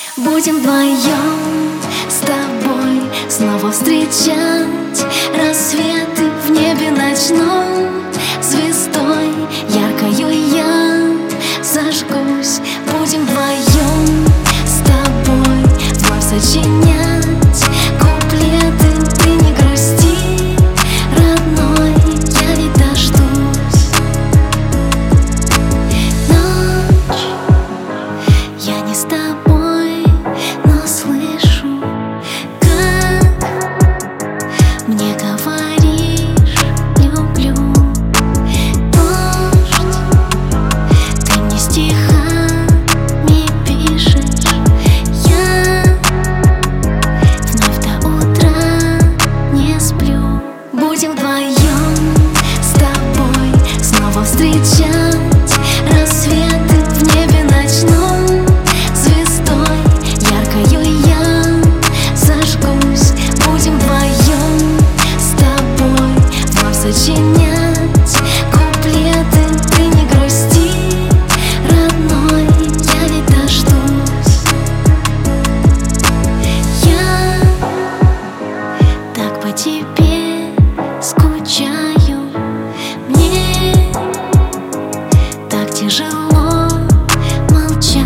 Будем вдвоем с тобой снова встречать рассветы в небе ночном. Звездой яркою я зажгусь. Будем вдвоем с тобой вновь сочинять куплеты. Ты не грусти, родной, я ведь дождусь. Ночь, я не с тобой, но слышу, как мне говоришь люблю. Дождь, ты мне стихами пишешь. Я вновь до утра не сплю. Будем вдвоем с тобой снова встречать рассветы в небе ночном. Звездой яркою я зажгусь. Будем вдвоем с тобой вновь сочинять куплеты. Ты не грусти, родной, я ведь дождусь. Я так по тебе скучаю. Мне так тяжело молчать.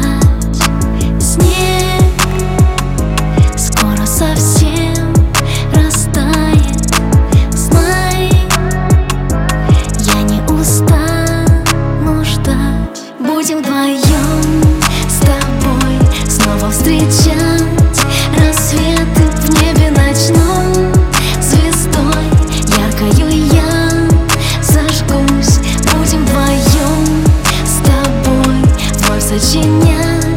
Снег скоро совсем растает. Знай, я не устану ждать. Будем вдвоем с тобой снова встречать рассветы в небе ночном. Звездой яркою я зажгусь. Будем вдвоем с тобой вновь сочинять